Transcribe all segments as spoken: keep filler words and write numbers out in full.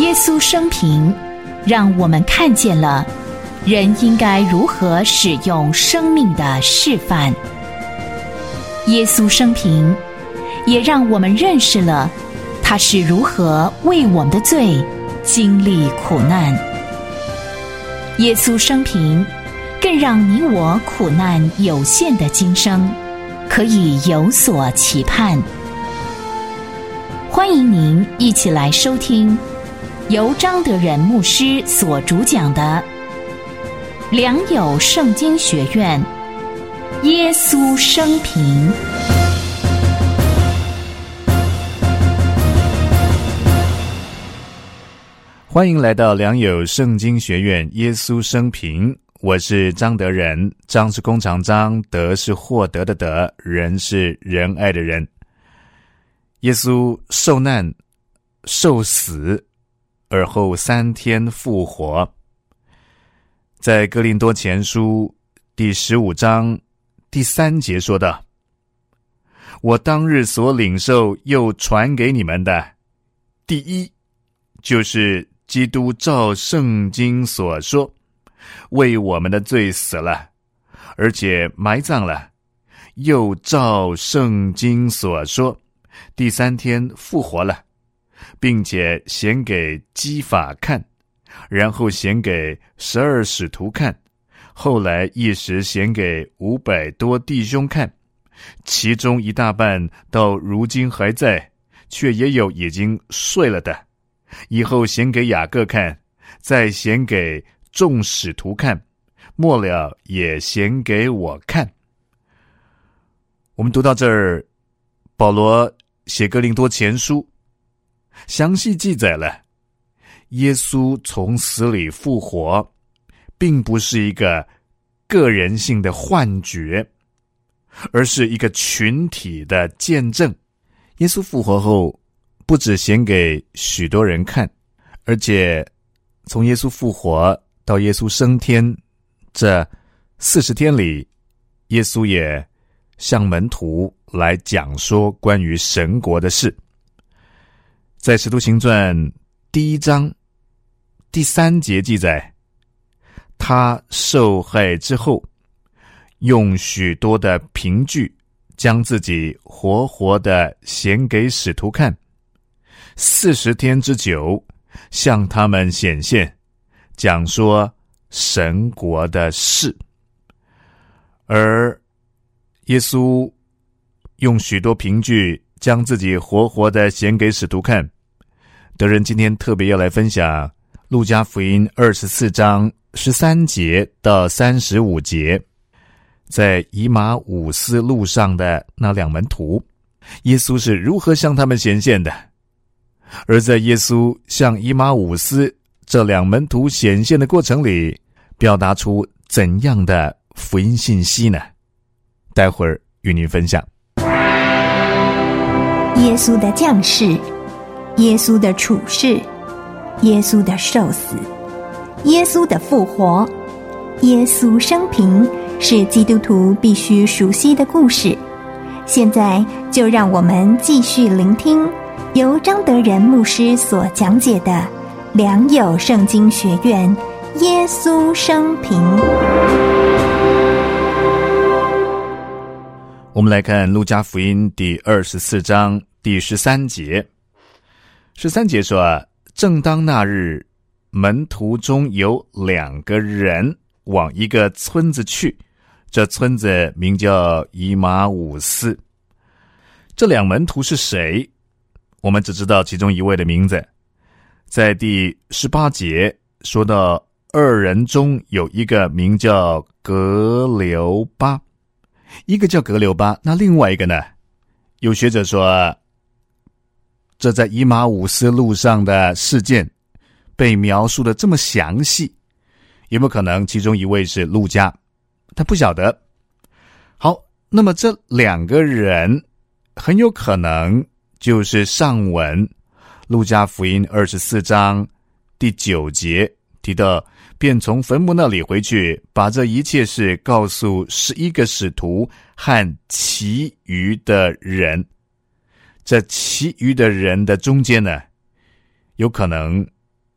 耶稣生平让我们看见了人应该如何使用生命的示范。耶稣生平也让我们认识了他是如何为我们的罪经历苦难。耶稣生平更让你我苦难有限的今生可以有所期盼。欢迎您一起来收听由张德仁牧师所主讲的良友圣经学院耶稣生平。 欢迎来到良友圣经学院耶稣生平，我是张德仁，张是弓长张，德是获得的德，仁是仁爱的仁。耶稣受难受死，而后三天复活。在哥林多前书第十五章第三节说道，我当日所领受又传给你们的，第一就是基督照圣经所说，为我们的罪死了，而且埋葬了，又照圣经所说，第三天复活了，并且显给基法看，然后显给十二使徒看，后来一时显给五百多弟兄看，其中一大半到如今还在，却也有已经睡了的。以后显给雅各看，再显给众使徒看，末了也显给我看。我们读到这儿，保罗写哥林多前书，详细记载了耶稣从死里复活，并不是一个个人性的幻觉，而是一个群体的见证。耶稣复活后，不只显给许多人看，而且从耶稣复活到耶稣升天这四十天里，耶稣也向门徒来讲说关于神国的事。在使徒行传第一章第三节记载，他受害之后，用许多的凭据将自己活活的显给使徒看，四十天之久，向他们显现，讲说神国的事。而耶稣用许多凭据将自己活活的显给使徒看。德仁今天特别要来分享路加福音二十四章十三节到三十五节，在以马五斯路上的那两门徒，耶稣是如何向他们显现的。而在耶稣向以马五斯这两门徒显现的过程里，表达出怎样的福音信息呢？待会儿与您分享。 耶稣的降世，耶稣的处世，耶稣的受死，耶稣的复活，耶稣生平是基督徒必须熟悉的故事。现在就让我们继续聆听由张德仁牧师所讲解的良友圣经学院耶稣生平。 我们来看路加福音第二十四章第十三节。十三节说，正当那日，门徒中有两个人往一个村子去，这村子名叫以马五斯。这两门徒是谁？我们只知道其中一位的名字。在第十八节说到，二人中有一个名叫格留巴，一个叫格留巴，那另外一个呢？有学者说，这在以马五斯路上的事件被描述的这么详细，有没有可能其中一位是路加？他不晓得。好，那么这两个人很有可能就是上文路加福音二十四章第九节提到，便从坟墓那里回去，把这一切事告诉十一个使徒和其余的人。这其余的人的中间呢，有可能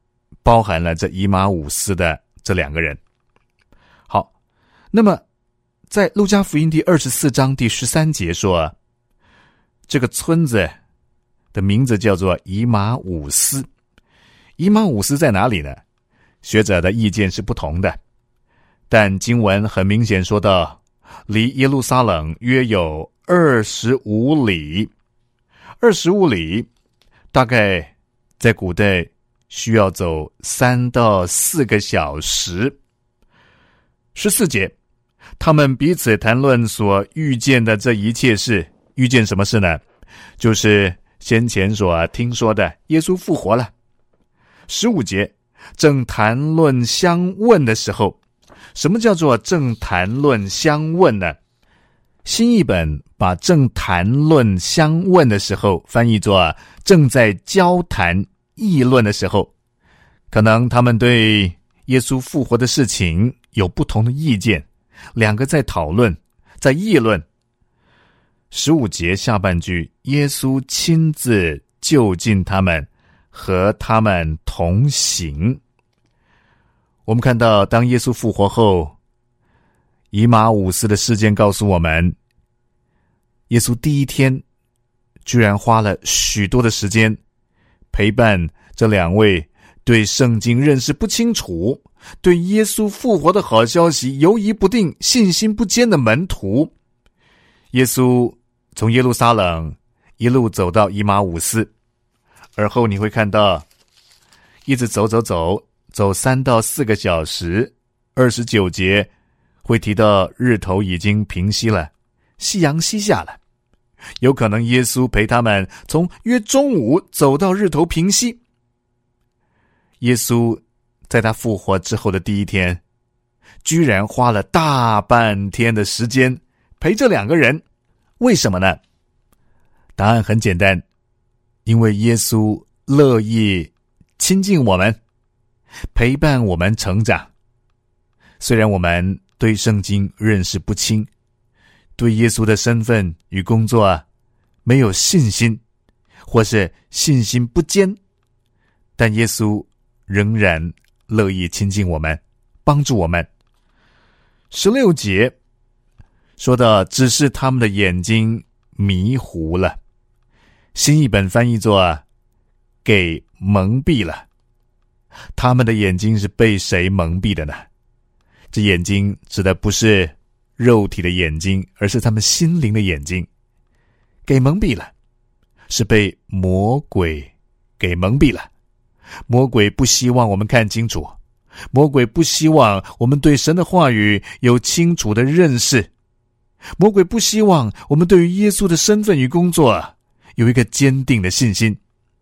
包含了这以马忤斯的这两个人。好，那么在路加福音第二十四章第十三节说，这个村子的名字叫做以马忤斯。以马忤斯在哪里呢？学者的意见是不同的，但经文很明显说到，离耶路撒冷约有二十五里。二十五里大概在古代需要走三到四个小时。十四节，他们彼此谈论所遇见的这一切事。遇见什么事呢？就是先前所听说的耶稣复活了。十五节，正谈论相问的时候。什么叫做正谈论相问呢？新译本把正谈论相问的时候翻译作正在交谈议论的时候。可能他们对耶稣复活的事情有不同的意见，两个在讨论，在议论。十五节下半句，耶稣亲自就近他们，和他们同行。我们看到，当耶稣复活后，以马忤斯的事件告诉我们，耶稣第一天居然花了许多的时间陪伴这两位对圣经认识不清楚，对耶稣复活的好消息犹疑不定、信心不坚的门徒。耶稣从耶路撒冷一路走到以马忤斯，而后你会看到一直走走走走三到四个小时。二十九节会提到日头已经平息了，夕阳西下了，有可能耶稣陪他们从约中午走到日头平息。耶稣在他复活之后的第一天，居然花了大半天的时间陪这两个人。为什么呢？答案很简单，因为耶稣乐意亲近我们，陪伴我们成长。虽然我们对圣经认识不清，对耶稣的身份与工作没有信心，或是信心不坚，但耶稣仍然乐意亲近我们，帮助我们。十六节说到，只是他们的眼睛迷糊了。新译本翻译作给蒙蔽了。他们的眼睛是被谁蒙蔽的呢？这眼睛指的不是肉体的眼睛，而是他们心灵的眼睛。给蒙蔽了，是被魔鬼给蒙蔽了。魔鬼不希望我们看清楚，魔鬼不希望我们对神的话语有清楚的认识，魔鬼不希望我们对于耶稣的身份与工作有一个坚定的信心。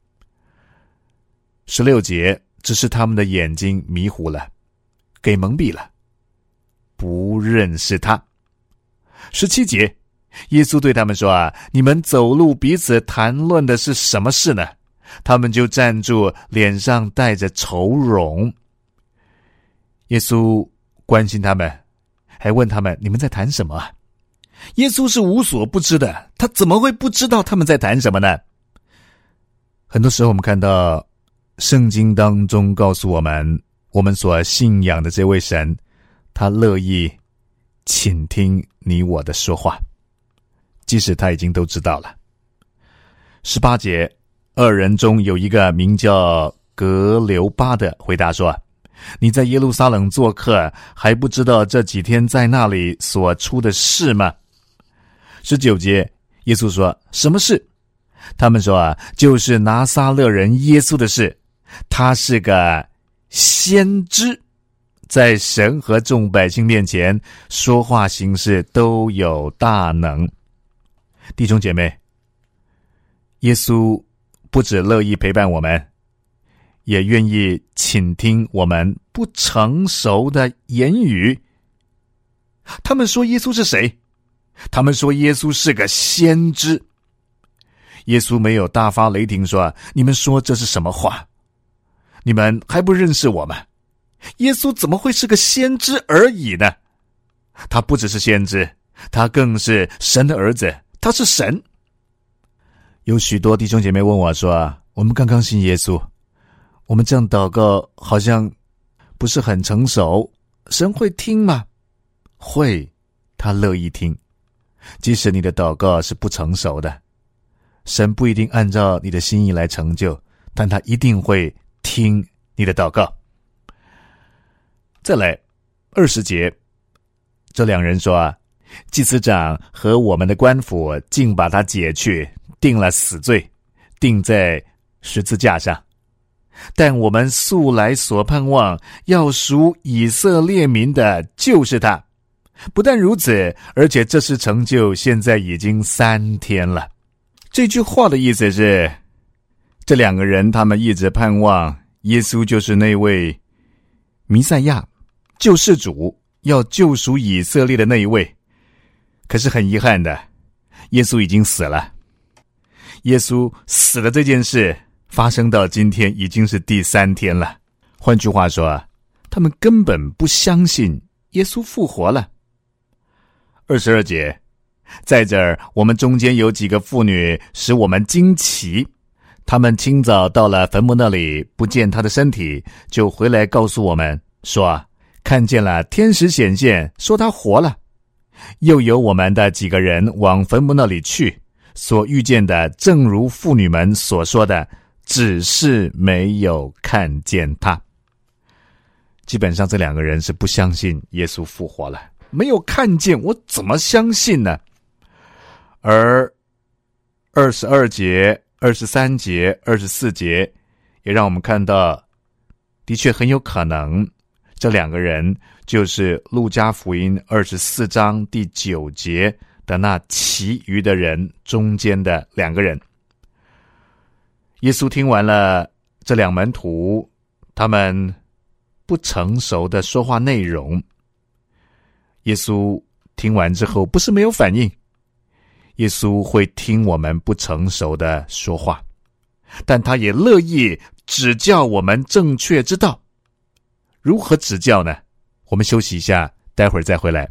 十六节，只是他们的眼睛迷糊了，给蒙蔽了，不认识他。十七节，耶稣对他们说啊，你们走路彼此谈论的是什么事呢？他们就站住，脸上带着愁容。耶稣关心他们，还问他们，你们在谈什么啊？耶稣是无所不知的，他怎么会不知道他们在谈什么呢？很多时候我们看到圣经当中告诉我们，我们所信仰的这位神，他乐意倾听你我的说话，即使他已经都知道了。十八节，二人中有一个名叫格留巴的回答说，你在耶路撒冷做客，还不知道这几天在那里所出的事吗？十九节，耶稣说，什么事？他们说啊，就是拿撒勒人耶稣的事。他是个先知，在神和众百姓面前说话行事都有大能。弟兄姐妹，耶稣不只乐意陪伴我们，也愿意倾听我们不成熟的言语。他们说耶稣是谁？他们说耶稣是个先知。耶稣没有大发雷霆说，你们说这是什么话？你们还不认识我吗？耶稣怎么会是个先知而已呢？他不只是先知，他更是神的儿子，他是神。有许多弟兄姐妹问我说，我们刚刚信耶稣， 我们这样祷告好像不是很成熟，神会听吗？会，他乐意听。即使你的祷告是不成熟的，神不一定按照你的心意来成就，但他一定会听你的祷告。再来二十节，这两人说啊，祭司长和我们的官府竟把他解去，定了死罪，钉在十字架上。但我们素来所盼望要赎以色列民的就是他。不但如此，而且这事成就现在已经三天了。这句话的意思是，这两个人他们一直盼望耶稣就是那位弥赛亚，救世主，要救赎以色列的那一位。可是很遗憾的，耶稣已经死了。耶稣死了这件事发生到今天已经是第三天了。换句话说，他们根本不相信耶稣复活了。二十二节，在这儿我们中间有几个妇女使我们惊奇，她们清早到了坟墓那里，不见他的身体，就回来告诉我们说，看见了天使显现，说他活了。又有我们的几个人往坟墓那里去，所遇见的正如妇女们所说的，只是没有看见他。基本上这两个人是不相信耶稣复活了，没有看见，我怎么相信呢？而二十二节、二十三节、二十四节也让我们看到，的确很有可能这两个人就是路加福音二十四章第九节的那其余的人中间的两个人。耶稣听完了这两门徒他们不成熟的说话内容，耶稣听完之后不是没有反应，耶稣会听我们不成熟的说话，但他也乐意指教我们正确之道。如何指教呢？我们休息一下，待会儿再回来。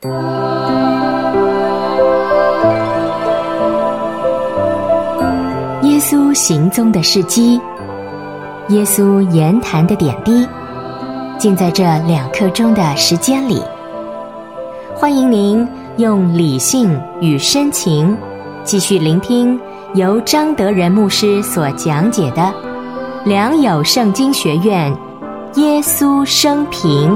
耶稣行踪的事迹，耶稣言谈的点滴，尽在这两刻钟的时间里。欢迎您用理性与深情继续聆听由张德仁牧师所讲解的良友圣经学院耶稣生平。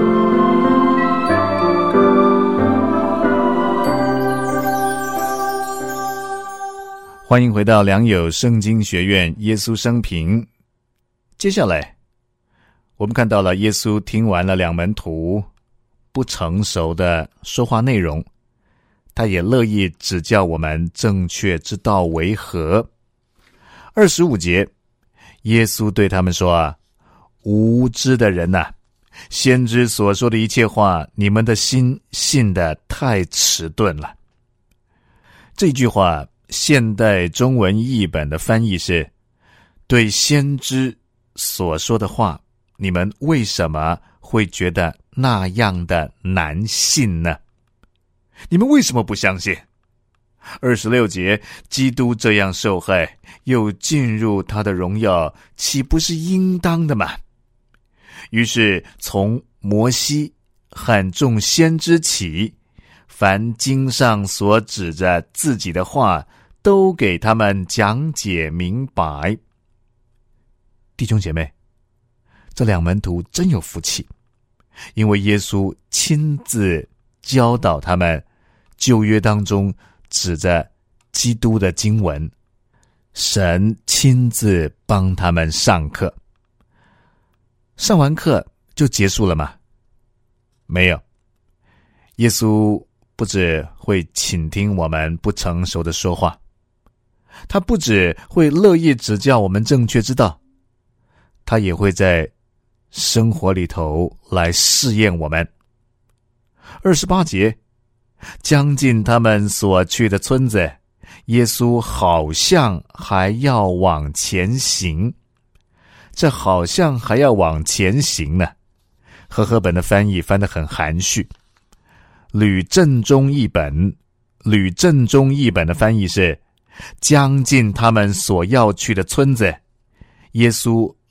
欢迎回到良友圣经学院耶稣生平。接下来我们看到了耶稣听完了两门徒不成熟的说话内容，他也乐意指教我们正确之道为何。二十五节，耶稣对他们说啊，无知的人啊，先知所说的一切话，你们的心信得太迟钝了。这句话现代中文译本的翻译是，对先知所说的话，你们为什么会觉得那样的难信呢？你们为什么不相信？二十六节，基督这样受害，又进入他的荣耀，岂不是应当的吗？于是从摩西和众先知起，凡经上所指着自己的话，都给他们讲解明白。弟兄姐妹，这两门徒真有福气，因为耶稣亲自教导他们旧约当中指着基督的经文，神亲自帮他们上课。上完课就结束了吗？没有。耶稣不只会倾听我们不成熟的说话，他不只会乐意指教我们正确之道，他也会在生活里头来试验我们。二十八节，将近他们所去的村子，耶稣好像还要往前行。这好像还要往前行呢。和合本的翻译翻得很含蓄。吕正中译本，吕正中译本的翻译是，将近他们所要去的村子，耶稣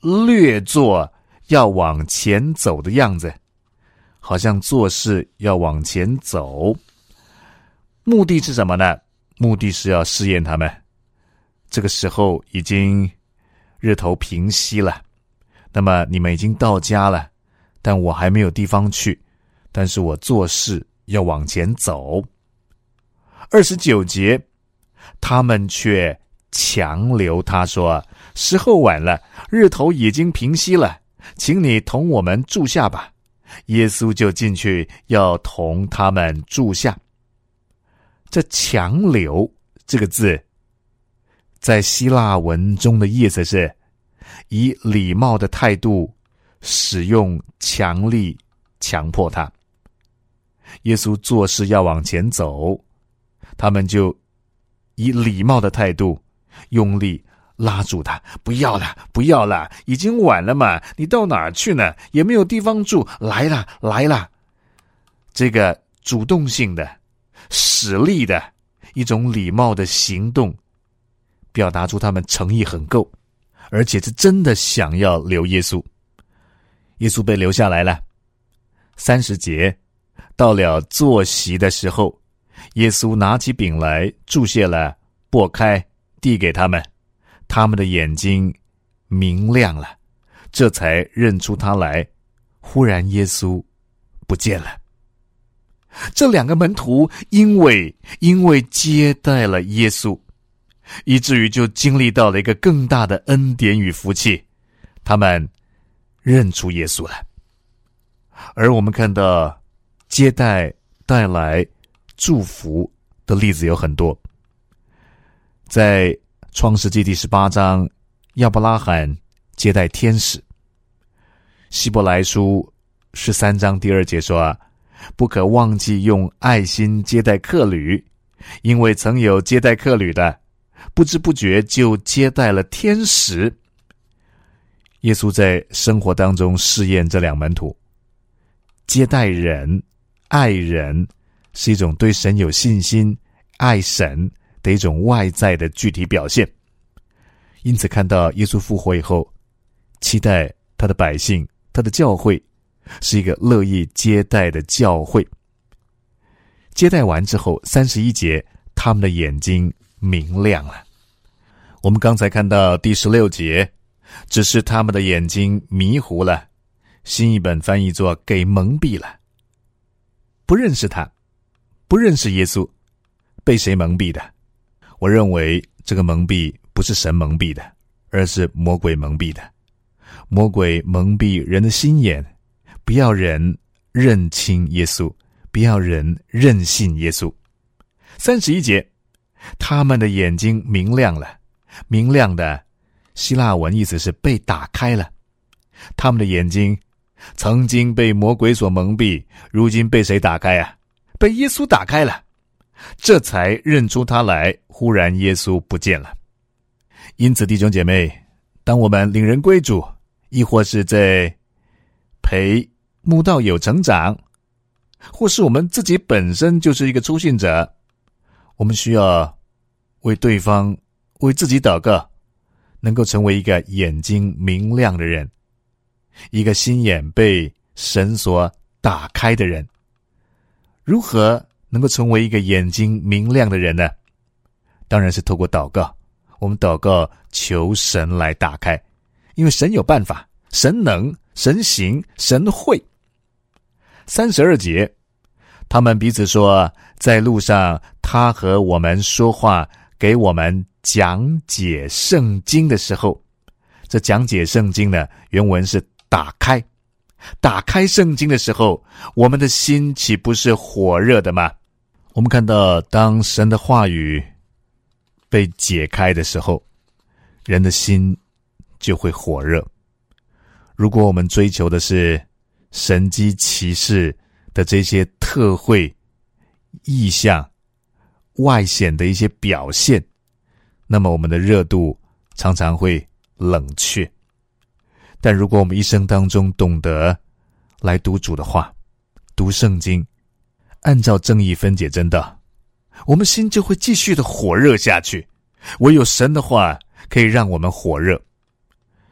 略作要往前走的样子，好像做事要往前走。目的是什么呢？目的是要试验他们。这个时候已经日头平息了，那么你们已经到家了，但我还没有地方去，但是我做事要往前走。二十九节，他们却强留他说，时候晚了，日头已经平息了，请你同我们住下吧。耶稣就进去要同他们住下。这强留这个字在希腊文中的意思是以礼貌的态度使用强力强迫他。耶稣做事要往前走，他们就以礼貌的态度用力拉住他，不要了，不要了，已经晚了嘛，你到哪儿去呢？也没有地方住，来啦，来啦。这个主动性的、使力的一种礼貌的行动，表达出他们诚意很够，而且是真的想要留耶稣。耶稣被留下来了。三十节，到了坐席的时候，耶稣拿起饼来，注谢了，擘开，递给他们。他们的眼睛明亮了，这才认出他来。忽然耶稣不见了。这两个门徒因为因为接待了耶稣，以至于就经历到了一个更大的恩典与福气，他们认出耶稣了。而我们看到接待带来祝福的例子有很多。在创世纪第十八章，亚伯拉罕接待天使。希伯来书十三章第二节说，不可忘记用爱心接待客旅，因为曾有接待客旅的，不知不觉就接待了天使。耶稣在生活当中试验这两门徒，接待人、爱人是一种对神有信心、爱神的一种外在的具体表现。因此看到耶稣复活以后，期待他的百姓、他的教会是一个乐意接待的教会。接待完之后，三十一节，他们的眼睛明亮了。我们刚才看到第十六节，只是他们的眼睛迷糊了，新译本翻译作给蒙蔽了。不认识他，不认识耶稣，被谁蒙蔽的？我认为这个蒙蔽不是神蒙蔽的，而是魔鬼蒙蔽的。魔鬼蒙蔽人的心眼，不要人认清耶稣，不要人认信耶稣。三十一节，他们的眼睛明亮了。明亮的希腊文意思是被打开了。他们的眼睛曾经被魔鬼所蒙蔽，如今被谁打开啊？被耶稣打开了，这才认出他来。忽然耶稣不见了。因此弟兄姐妹，当我们领人归主，亦或是在陪慕道友成长，或是我们自己本身就是一个初信者，我们需要为对方、为自己祷告，能够成为一个眼睛明亮的人，一个心眼被神所打开的人。如何能够成为一个眼睛明亮的人呢？当然是透过祷告。我们祷告求神来打开，因为神有办法，神能，神行，神会。三十二节，他们彼此说，在路上他和我们说话，给我们讲解圣经的时候，这讲解圣经呢，原文是打开。打开圣经的时候，我们的心岂不是火热的吗？我们看到当神的话语被解开的时候，人的心就会火热。如果我们追求的是神迹奇事的这些特会、异象、外显的一些表现，那么我们的热度常常会冷却。但如果我们一生当中懂得来读主的话，读圣经，按照正义分解真道，我们心就会继续的火热下去。唯有神的话可以让我们火热。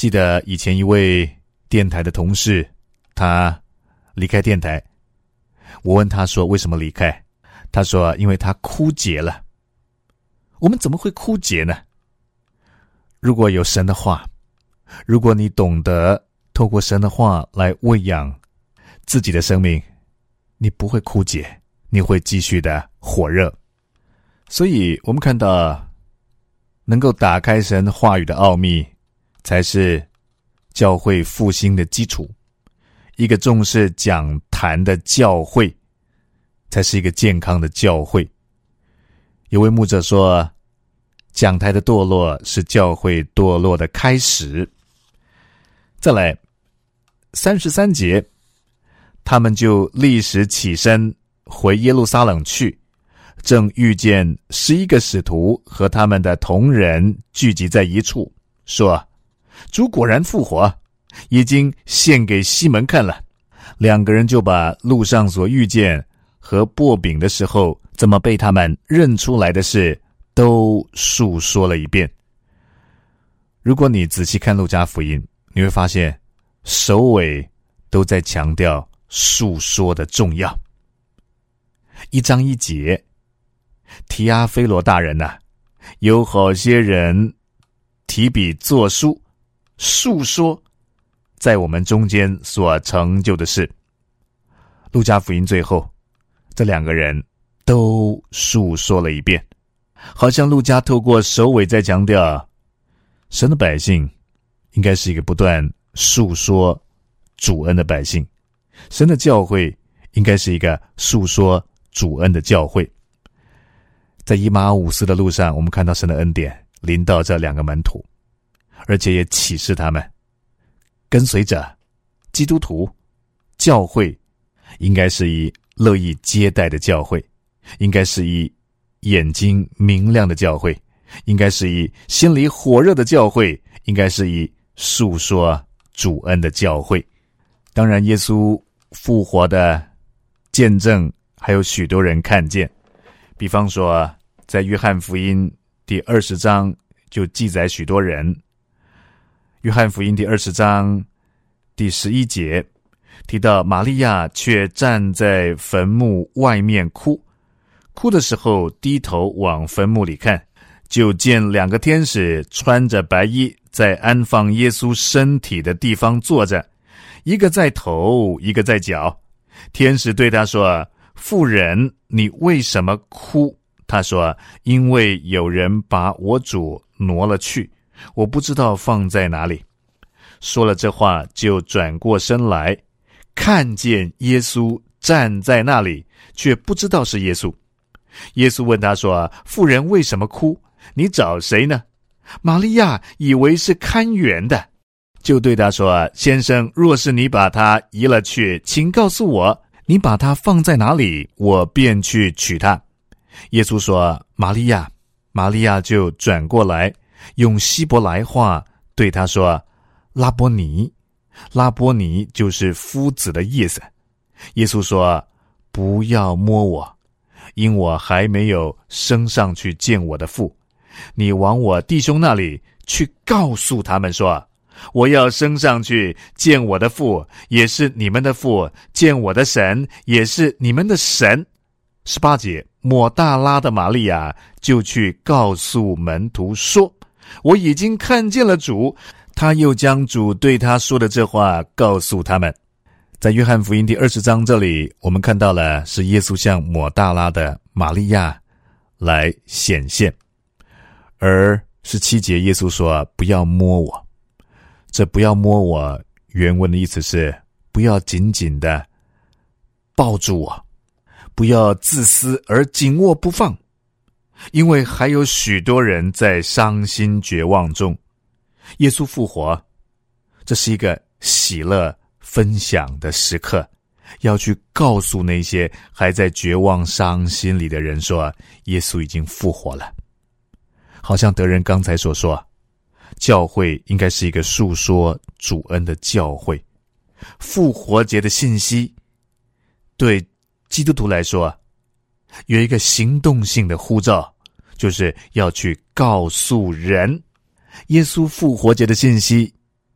记得以前一位电台的同事，他离开电台，我问他说为什么离开，他说因为他枯竭了。我们怎么会枯竭呢？如果有神的话，如果你懂得透过神的话来喂养自己的生命，你不会枯竭，你会继续的火热。所以我们看到能够打开神话语的奥秘，才是教会复兴的基础。一个重视讲坛的教会，才是一个健康的教会。有位牧者说，讲台的堕落是教会堕落的开始。再来三十三节，他们就立时起身回耶路撒冷去，正遇见十一个使徒和他们的同人聚集在一处，说，主果然复活，已经献给西门看了。两个人就把路上所遇见和擘饼的时候怎么被他们认出来的事都述说了一遍。如果你仔细看路加福音，你会发现首尾都在强调述说的重要。一章一节，提阿非罗大人啊，有好些人提笔作书，述说在我们中间所成就的事。路加福音最后，这两个人都述说了一遍，好像路加透过首尾在强调，神的百姓应该是一个不断述说主恩的百姓，神的教会应该是一个述说主恩的教会。在以马忤斯的路上，我们看到神的恩典临到这两个门徒，而且也启示他们，跟随者、基督徒、教会应该是以乐意接待的教会，应该是以眼睛明亮的教会，应该是以心里火热的教会，应该是以述说主恩的教会。当然耶稣复活的见证还有许多人看见，比方说在约翰福音第二十章就记载许多人。约翰福音第二十章第十一节提到，玛利亚却站在坟墓外面哭，哭的时候低头往坟墓里看，就见两个天使穿着白衣在安放耶稣身体的地方坐着，一个在头，一个在脚。天使对他说，妇人，你为什么哭？他说，因为有人把我主挪了去，我不知道放在哪里。说了这话，就转过身来，看见耶稣站在那里，却不知道是耶稣。耶稣问他说，妇人，为什么哭？你找谁呢？玛利亚以为是看园的，就对他说，先生，若是你把他移了去，请告诉我，你把他放在哪里，我便去取他。耶稣说，玛利亚。玛利亚就转过来，用希伯来话对他说，拉波尼。拉波尼就是夫子的意思。耶稣说，不要摸我，因我还没有升上去见我的父。你往我弟兄那里去，告诉他们说，我要升上去见我的父，也是你们的父，见我的神，也是你们的神。十八节，抹大拉的玛利亚就去告诉门徒说，我已经看见了主。他又将主对他说的这话告诉他们。在约翰福音第二十章这里，我们看到了是耶稣向抹大拉的玛利亚来显现。而十七节耶稣说，不要摸我。这不要摸我，原文的意思是不要紧紧的抱住我，不要自私而紧握不放，因为还有许多人在伤心绝望中。耶稣复活，这是一个喜乐分享的时刻，要去告诉那些还在绝望伤心里的人说，耶稣已经复活了。好像德仁刚才所说，教会应该是一个述说主恩的教会。复活节的信息对基督徒来说有一个行动性的呼召，就是要去告诉人。耶稣复活节的信息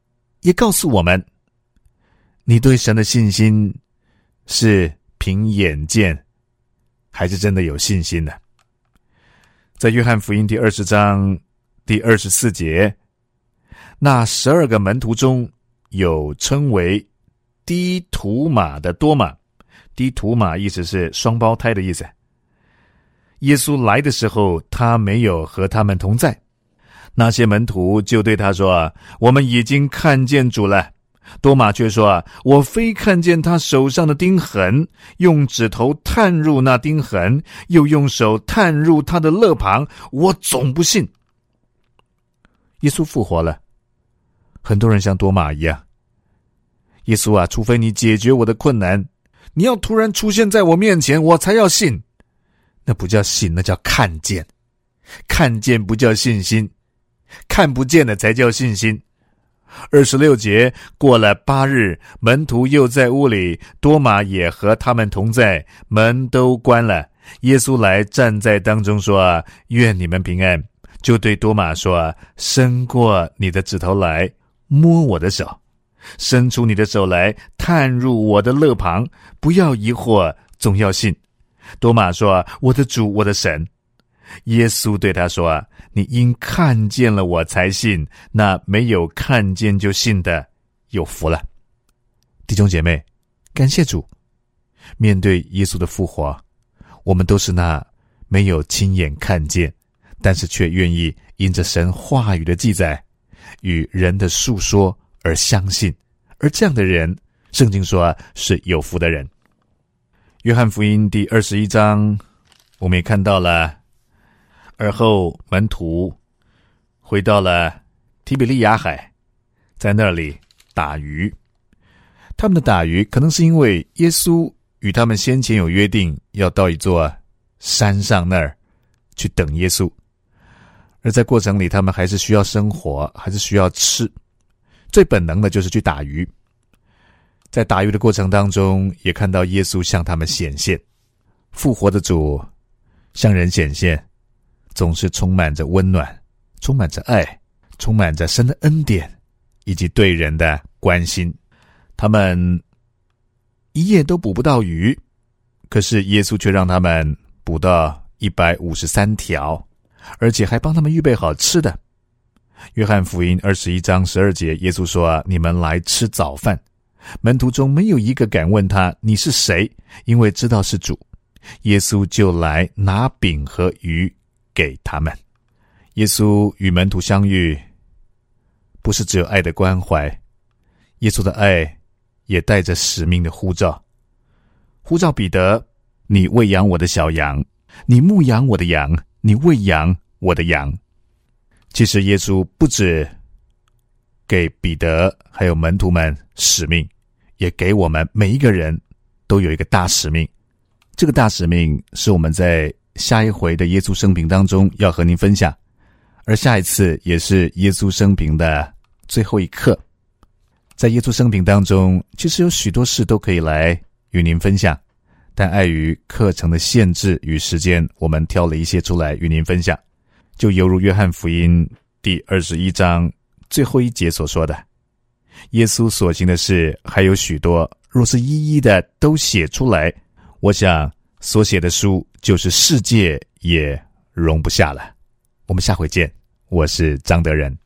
也告诉我们，你对神的信心是凭眼见，还是真的有信心呢？在约翰福音第二十章第二十四节，那十二个门徒中有称为低图马的多马，低图马意思是双胞胎的意思。耶稣来的时候，他没有和他们同在。那些门徒就对他说，我们已经看见主了。多马却说，我非看见他手上的钉痕，用指头探入那钉痕，又用手探入他的肋旁，我总不信。耶稣复活了，很多人像多马一样，耶稣啊，除非你解决我的困难，你要突然出现在我面前，我才要信。那不叫信，那叫看见。看见不叫信心，看不见的才叫信心。二十六节，过了八日，门徒又在屋里，多马也和他们同在，门都关了。耶稣来站在当中说，愿你们平安。就对多马说，伸过你的指头来，摸我的手，伸出你的手来，探入我的肋旁，不要疑惑，总要信。多马说，我的主，我的神。耶稣对他说，你因看见了我才信，那没有看见就信的有福了。弟兄姐妹，感谢主，面对耶稣的复活，我们都是那没有亲眼看见，但是却愿意因着神话语的记载与人的述说而相信，而这样的人，圣经说是有福的人。约翰福音第二十一章，我们也看到了，而后门徒回到了提比利亚海，在那里打鱼。他们的打鱼可能是因为耶稣与他们先前有约定，要到一座山上那儿去等耶稣，而在过程里他们还是需要生活，还是需要吃，最本能的就是去打鱼。在打鱼的过程当中，也看到耶稣向他们显现。复活的主向人显现，总是充满着温暖，充满着爱，充满着神的恩典，以及对人的关心。他们一夜都捕不到鱼，可是耶稣却让他们捕到一百五十三条，而且还帮他们预备好吃的。约翰福音二十一章十二节，耶稣说，你们来吃早饭。门徒中没有一个敢问他，你是谁？因为知道是主。耶稣就来拿饼和鱼给他们。耶稣与门徒相遇，不是只有爱的关怀，耶稣的爱也带着使命的呼召。呼召彼得，你喂养我的小羊，你牧养我的羊，你喂养我的羊。其实耶稣不只给彼得还有门徒们使命，也给我们每一个人都有一个大使命。这个大使命是我们在下一回的耶稣生平当中要和您分享，而下一次也是耶稣生平的最后一课。在耶稣生平当中，其实有许多事都可以来与您分享，但碍于课程的限制与时间，我们挑了一些出来与您分享。就犹如约翰福音第二十一章最后一节所说的，耶稣所行的事还有许多，若是一一的都写出来，我想所写的书就是世界也容不下了。我们下回见，我是张德仁。